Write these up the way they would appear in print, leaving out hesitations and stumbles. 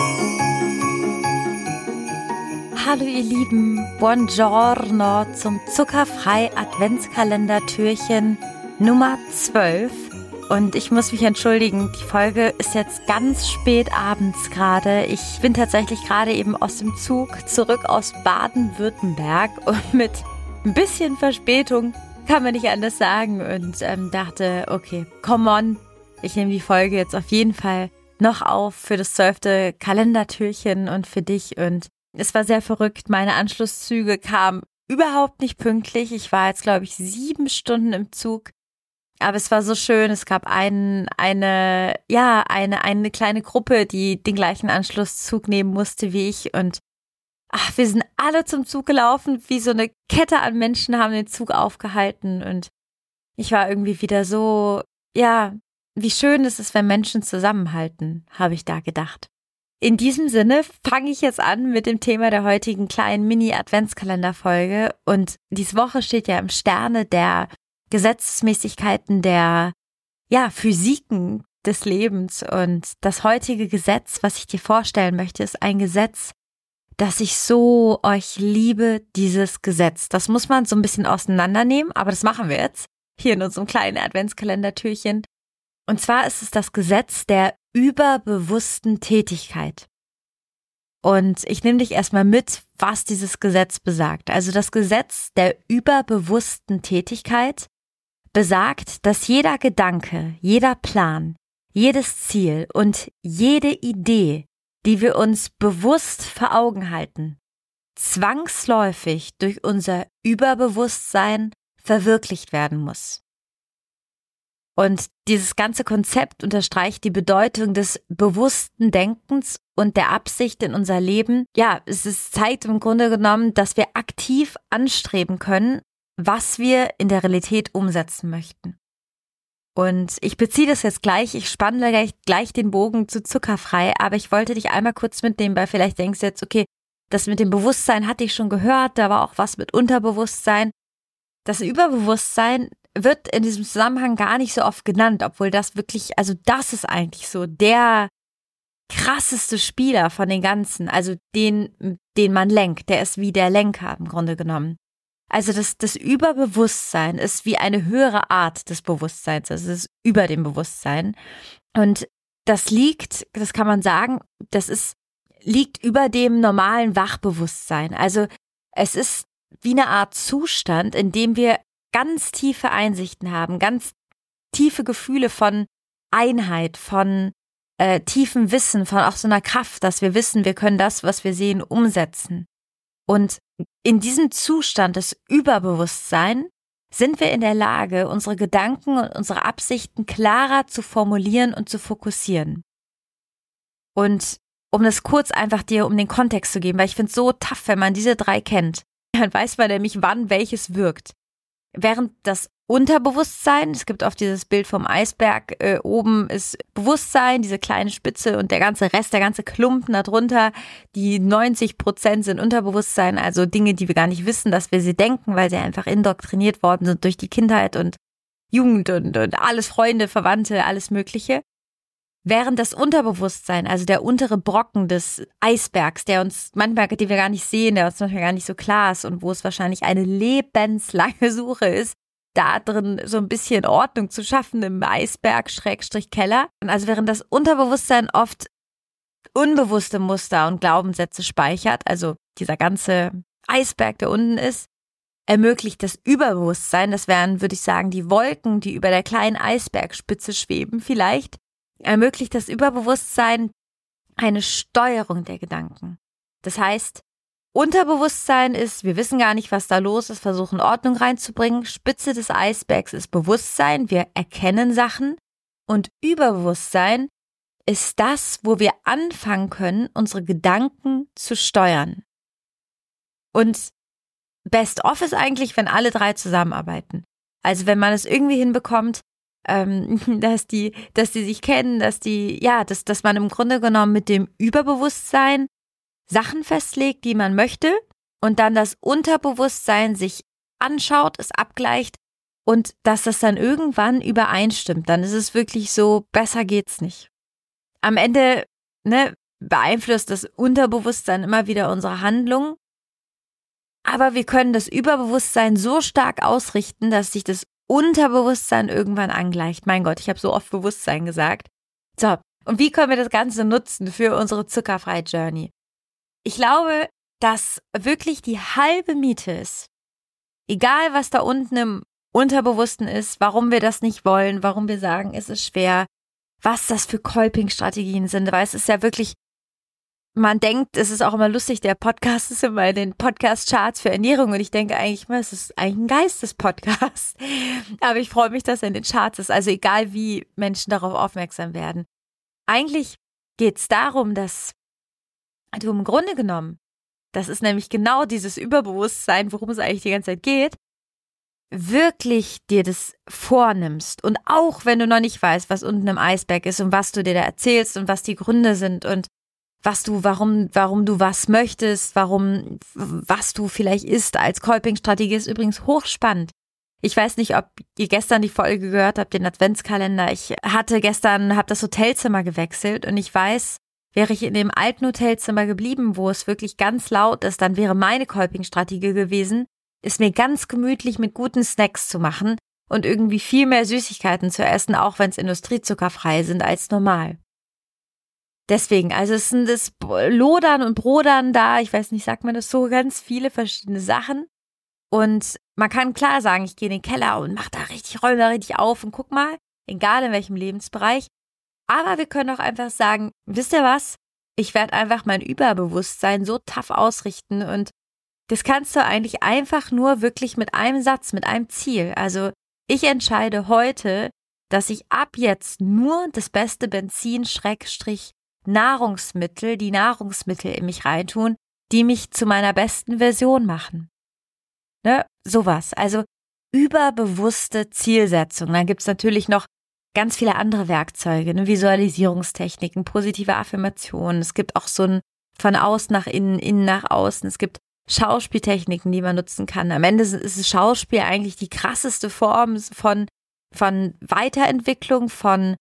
Hallo ihr Lieben, buongiorno zum zuckerfrei Adventskalender-Türchen Nummer 12. Und ich muss mich entschuldigen, die Folge ist jetzt ganz spät abends gerade. Ich bin tatsächlich gerade eben aus dem Zug zurück aus Baden-Württemberg und mit ein bisschen Verspätung, kann man nicht anders sagen. Und dachte, okay, come on, ich nehme die Folge jetzt auf jeden Fall noch auf für das 12. Kalendertürchen und für dich. Und es war sehr verrückt, meine Anschlusszüge kamen überhaupt nicht pünktlich. Ich war jetzt, glaube ich, 7 Stunden im Zug. Aber es war so schön, es gab eine kleine Gruppe, die den gleichen Anschlusszug nehmen musste wie ich. Und wir sind alle zum Zug gelaufen, wie so eine Kette an Menschen haben den Zug aufgehalten. Und ich war irgendwie wieder so, wie schön es ist, wenn Menschen zusammenhalten, habe ich da gedacht. In diesem Sinne fange ich jetzt an mit dem Thema der heutigen kleinen Mini-Adventskalender-Folge. Und diese Woche steht ja im Sterne der Gesetzmäßigkeiten der Physiken des Lebens. Und das heutige Gesetz, was ich dir vorstellen möchte, ist ein Gesetz, das ich so euch liebe, dieses Gesetz. Das muss man so ein bisschen auseinandernehmen, aber das machen wir jetzt hier in unserem kleinen Adventskalender-Türchen. Und zwar ist es das Gesetz der überbewussten Tätigkeit. Und ich nehme dich erstmal mit, was dieses Gesetz besagt. Also das Gesetz der überbewussten Tätigkeit besagt, dass jeder Gedanke, jeder Plan, jedes Ziel und jede Idee, die wir uns bewusst vor Augen halten, zwangsläufig durch unser Überbewusstsein verwirklicht werden muss. Und dieses ganze Konzept unterstreicht die Bedeutung des bewussten Denkens und der Absicht in unser Leben. Ja, es zeigt im Grunde genommen, dass wir aktiv anstreben können, was wir in der Realität umsetzen möchten. Und ich beziehe das jetzt gleich, ich spanne gleich den Bogen zu zuckerfrei, aber ich wollte dich einmal kurz mitnehmen, weil vielleicht denkst du jetzt, okay, das mit dem Bewusstsein hatte ich schon gehört, da war auch was mit Unterbewusstsein. Das Überbewusstsein wird in diesem Zusammenhang gar nicht so oft genannt, obwohl das wirklich, also das ist eigentlich so der krasseste Spieler von den ganzen, also den man lenkt, der ist wie der Lenker im Grunde genommen. Also das Überbewusstsein ist wie eine höhere Art des Bewusstseins, also es ist über dem Bewusstsein. Und das kann man sagen, liegt über dem normalen Wachbewusstsein. Also es ist wie eine Art Zustand, in dem wir ganz tiefe Einsichten haben, ganz tiefe Gefühle von Einheit, von tiefem Wissen, von auch so einer Kraft, dass wir wissen, wir können das, was wir sehen, umsetzen. Und in diesem Zustand des Überbewusstseins sind wir in der Lage, unsere Gedanken und unsere Absichten klarer zu formulieren und zu fokussieren. Und um das kurz einfach dir um den Kontext zu geben, weil ich finde es so tough, wenn man diese 3 kennt, dann weiß man nämlich, wann welches wirkt. Während das Unterbewusstsein, es gibt oft dieses Bild vom Eisberg, oben ist Bewusstsein, diese kleine Spitze und der ganze Rest, der ganze Klumpen darunter, die 90% sind Unterbewusstsein, also Dinge, die wir gar nicht wissen, dass wir sie denken, weil sie einfach indoktriniert worden sind durch die Kindheit und Jugend und alles Freunde, Verwandte, alles Mögliche. Während das Unterbewusstsein, also der untere Brocken des Eisbergs, den wir gar nicht sehen, der uns manchmal gar nicht so klar ist und wo es wahrscheinlich eine lebenslange Suche ist, da drin so ein bisschen Ordnung zu schaffen im Eisberg-Keller. Also während das Unterbewusstsein oft unbewusste Muster und Glaubenssätze speichert, also dieser ganze Eisberg, der unten ist, ermöglicht das Überbewusstsein, das wären, würde ich sagen, die Wolken, die über der kleinen Eisbergspitze schweben vielleicht, ermöglicht das Überbewusstsein eine Steuerung der Gedanken. Das heißt, Unterbewusstsein ist, wir wissen gar nicht, was da los ist, versuchen Ordnung reinzubringen. Spitze des Eisbergs ist Bewusstsein, wir erkennen Sachen. Und Überbewusstsein ist das, wo wir anfangen können, unsere Gedanken zu steuern. Und best of ist eigentlich, wenn alle 3 zusammenarbeiten. Also wenn man es irgendwie hinbekommt, dass die sich kennen, dass man im Grunde genommen mit dem Überbewusstsein Sachen festlegt, die man möchte, und dann das Unterbewusstsein sich anschaut, es abgleicht und dass das dann irgendwann übereinstimmt. Dann ist es wirklich so, besser geht's nicht. Am Ende, beeinflusst das Unterbewusstsein immer wieder unsere Handlung. Aber wir können das Überbewusstsein so stark ausrichten, dass sich das Unterbewusstsein irgendwann angleicht. Mein Gott, ich habe so oft Bewusstsein gesagt. So, und wie können wir das Ganze nutzen für unsere zuckerfreie Journey? Ich glaube, dass wirklich die halbe Miete ist, egal was da unten im Unterbewussten ist, warum wir das nicht wollen, warum wir sagen, es ist schwer, was das für Coping-Strategien sind, weil es ist ja wirklich, man denkt, es ist auch immer lustig, der Podcast ist immer in den Podcast-Charts für Ernährung und ich denke eigentlich mal, es ist eigentlich ein Geistes-Podcast. Aber ich freue mich, dass er in den Charts ist, also egal wie Menschen darauf aufmerksam werden. Eigentlich geht es darum, dass du im Grunde genommen, das ist nämlich genau dieses Überbewusstsein, worum es eigentlich die ganze Zeit geht, wirklich dir das vornimmst. Und auch wenn du noch nicht weißt, was unten im Eisberg ist und was du dir da erzählst und was die Gründe sind und warum du was möchtest, was du vielleicht isst als Coping-Strategie, ist übrigens hochspannend. Ich weiß nicht, ob ihr gestern die Folge gehört habt, den Adventskalender. Ich habe das Hotelzimmer gewechselt und ich weiß, wäre ich in dem alten Hotelzimmer geblieben, wo es wirklich ganz laut ist, dann wäre meine Coping-Strategie gewesen, es mir ganz gemütlich mit guten Snacks zu machen und irgendwie viel mehr Süßigkeiten zu essen, auch wenn es industriezuckerfrei sind als normal. Deswegen, also es sind das Lodern und Brodern da, ich weiß nicht, sagt man das so, ganz viele verschiedene Sachen. Und man kann klar sagen, ich gehe in den Keller und räume da richtig auf und guck mal, egal in welchem Lebensbereich. Aber wir können auch einfach sagen, wisst ihr was? Ich werde einfach mein Überbewusstsein so tough ausrichten und das kannst du eigentlich einfach nur wirklich mit einem Satz, mit einem Ziel. Also ich entscheide heute, dass ich ab jetzt nur das beste Benzin / Nahrungsmittel, die Nahrungsmittel in mich reintun, die mich zu meiner besten Version machen. Ne? Sowas. Also überbewusste Zielsetzung. Dann gibt's natürlich noch ganz viele andere Werkzeuge, ne? Visualisierungstechniken, positive Affirmationen. Es gibt auch so ein von außen nach innen, innen nach außen. Es gibt Schauspieltechniken, die man nutzen kann. Am Ende ist das Schauspiel eigentlich die krasseste Form von Weiterentwicklung, von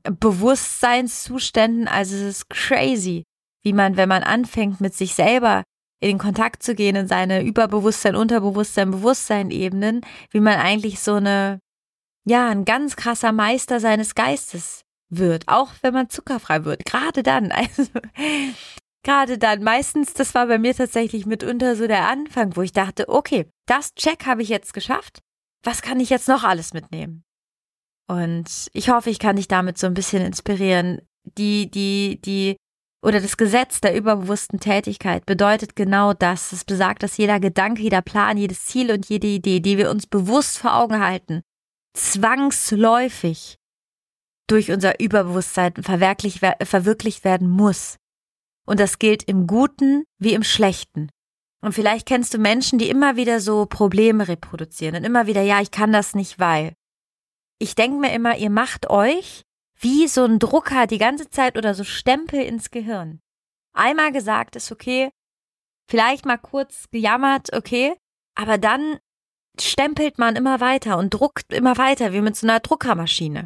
Bewusstseinszuständen. Also es ist crazy, wie man, wenn man anfängt, mit sich selber in den Kontakt zu gehen, in seine Überbewusstsein, Unterbewusstsein, Bewusstsein-Ebenen, wie man eigentlich ein ganz krasser Meister seines Geistes wird, auch wenn man zuckerfrei wird. Gerade dann, meistens, das war bei mir tatsächlich mitunter so der Anfang, wo ich dachte, okay, das Check habe ich jetzt geschafft, was kann ich jetzt noch alles mitnehmen? Und ich hoffe, ich kann dich damit so ein bisschen inspirieren. Das Gesetz der überbewussten Tätigkeit bedeutet genau das. Es besagt, dass jeder Gedanke, jeder Plan, jedes Ziel und jede Idee, die wir uns bewusst vor Augen halten, zwangsläufig durch unser Überbewusstsein verwirklicht werden muss. Und das gilt im Guten wie im Schlechten. Und vielleicht kennst du Menschen, die immer wieder so Probleme reproduzieren und immer wieder, ja, ich kann das nicht, weil. Ich denke mir immer, ihr macht euch wie so ein Drucker die ganze Zeit oder so Stempel ins Gehirn. Einmal gesagt ist okay, vielleicht mal kurz gejammert, okay, aber dann stempelt man immer weiter und druckt immer weiter, wie mit so einer Druckermaschine.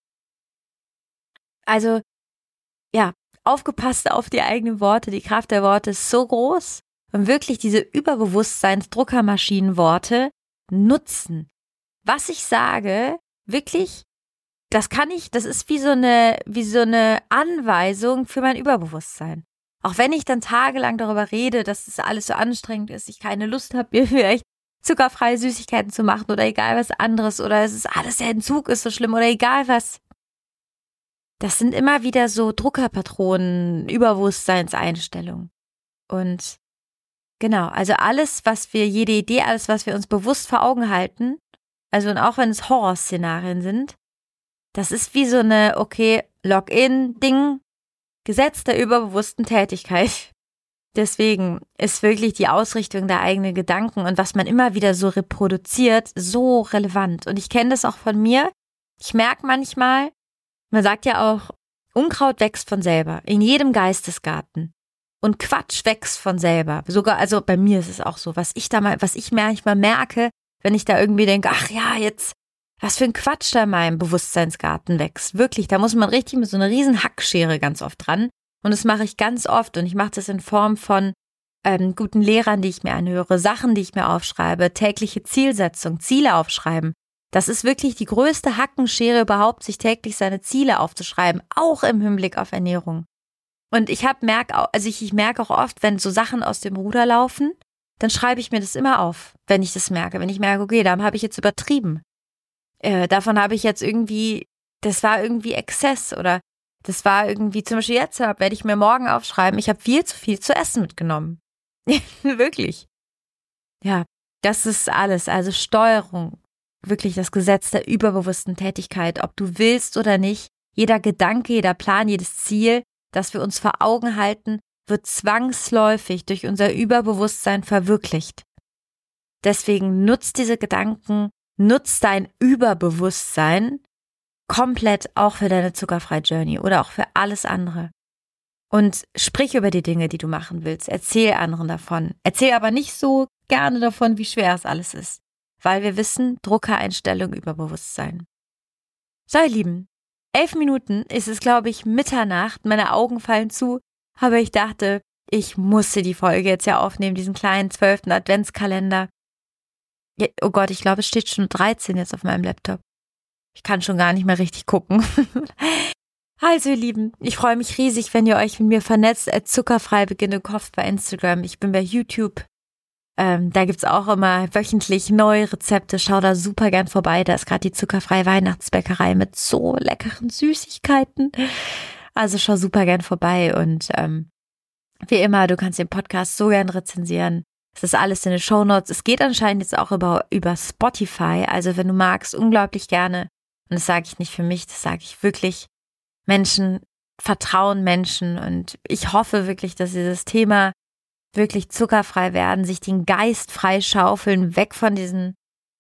Also, ja, aufgepasst auf die eigenen Worte, die Kraft der Worte ist so groß und wirklich diese Überbewusstseins-Druckermaschinenworte nutzen. Was ich sage, wirklich, das ist wie so eine Anweisung für mein Überbewusstsein. Auch wenn ich dann tagelang darüber rede, dass das alles so anstrengend ist, ich keine Lust habe, mir vielleicht zuckerfreie Süßigkeiten zu machen oder egal was anderes oder es ist alles, der Entzug ist so schlimm oder egal was. Das sind immer wieder so Druckerpatronen, Überbewusstseinseinstellungen. Und genau, also jede Idee, alles, was wir uns bewusst vor Augen halten, also und auch wenn es Horrorszenarien sind, das ist wie so eine, okay, Login-Ding, Gesetz der überbewussten Tätigkeit. Deswegen ist wirklich die Ausrichtung der eigenen Gedanken und was man immer wieder so reproduziert, so relevant. Und ich kenne das auch von mir. Ich merke manchmal, man sagt ja auch, Unkraut wächst von selber, in jedem Geistesgarten. Und Quatsch wächst von selber. Sogar, also bei mir ist es auch so, was ich manchmal merke, wenn ich da irgendwie denke, ach ja, jetzt, was für ein Quatsch da in meinem Bewusstseinsgarten wächst. Wirklich, da muss man richtig mit so einer riesen Hackschere ganz oft dran. Und das mache ich ganz oft und ich mache das in Form von guten Lehrern, die ich mir anhöre, Sachen, die ich mir aufschreibe, tägliche Zielsetzung, Ziele aufschreiben. Das ist wirklich die größte Hackenschere überhaupt, sich täglich seine Ziele aufzuschreiben, auch im Hinblick auf Ernährung. Und ich merke auch oft, wenn so Sachen aus dem Ruder laufen, dann schreibe ich mir das immer auf, wenn ich das merke. Wenn ich merke, okay, da habe ich jetzt übertrieben. Davon habe ich jetzt irgendwie, das war irgendwie Exzess oder das war irgendwie, zum Beispiel jetzt werde ich mir morgen aufschreiben, ich habe viel zu viel zu essen mitgenommen. Wirklich. Ja, das ist alles. Also Steuerung, wirklich das Gesetz der überbewussten Tätigkeit, ob du willst oder nicht. Jeder Gedanke, jeder Plan, jedes Ziel, das wir uns vor Augen halten, wird zwangsläufig durch unser Überbewusstsein verwirklicht. Deswegen nutzt diese Gedanken, nutzt dein Überbewusstsein komplett auch für deine zuckerfreie Journey oder auch für alles andere. Und sprich über die Dinge, die du machen willst. Erzähl anderen davon. Erzähl aber nicht so gerne davon, wie schwer es alles ist. Weil wir wissen, Druckereinstellung, Überbewusstsein. So, ihr Lieben, 11 Minuten ist es, glaube ich, Mitternacht. Meine Augen fallen zu. Aber ich dachte, ich musste die Folge jetzt ja aufnehmen, diesen kleinen 12. Adventskalender. Ja, oh Gott, ich glaube, es steht schon 13 jetzt auf meinem Laptop. Ich kann schon gar nicht mehr richtig gucken. Also, ihr Lieben, ich freue mich riesig, wenn ihr euch mit mir vernetzt. Zuckerfrei beginnt im Kopf bei Instagram. Ich bin bei YouTube. Da gibt's auch immer wöchentlich neue Rezepte. Schau da super gern vorbei. Da ist gerade die zuckerfreie Weihnachtsbäckerei mit so leckeren Süßigkeiten. Also schau super gern vorbei. Und wie immer, du kannst den Podcast so gern rezensieren. Es ist alles in den Shownotes. Es geht anscheinend jetzt auch über Spotify. Also wenn du magst, unglaublich gerne. Und das sage ich nicht für mich, das sage ich wirklich. Menschen vertrauen Menschen und ich hoffe wirklich, dass dieses Thema wirklich zuckerfrei werden, sich den Geist freischaufeln, weg von diesem,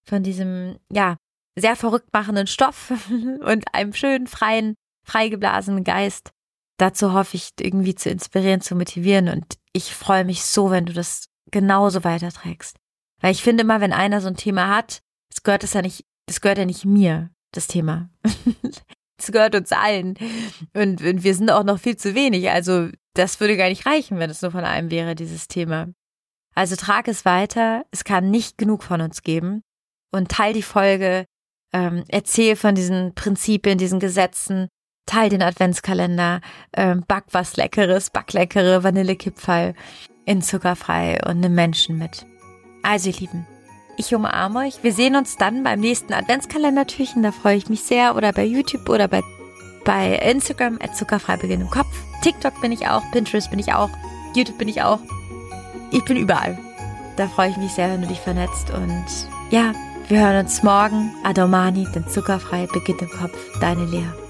ja, sehr verrückt machenden Stoff und einem schönen, freien, freigeblasenen Geist. Dazu hoffe ich, irgendwie zu inspirieren, zu motivieren und ich freue mich so, wenn du das genauso weiterträgst. Weil ich finde immer, wenn einer so ein Thema hat, das gehört ja nicht mir, das Thema. Das gehört uns allen. Und wir sind auch noch viel zu wenig. Also das würde gar nicht reichen, wenn es nur von einem wäre, dieses Thema. Also trag es weiter. Es kann nicht genug von uns geben. Und teil die Folge. Erzähl von diesen Prinzipien, diesen Gesetzen. Teil den Adventskalender. Back was Leckeres. Back leckere Vanillekipferl in zuckerfrei und nimm Menschen mit. Also ihr Lieben, ich umarme euch. Wir sehen uns dann beim nächsten Adventskalender-Türchen. Da freue ich mich sehr. Oder bei YouTube oder bei Instagram @zuckerfrei-beginn im Kopf. TikTok bin ich auch. Pinterest bin ich auch. YouTube bin ich auch. Ich bin überall. Da freue ich mich sehr, wenn du dich vernetzt. Und ja, wir hören uns morgen. Adomani, denn zuckerfrei beginnt im Kopf. Deine Lea.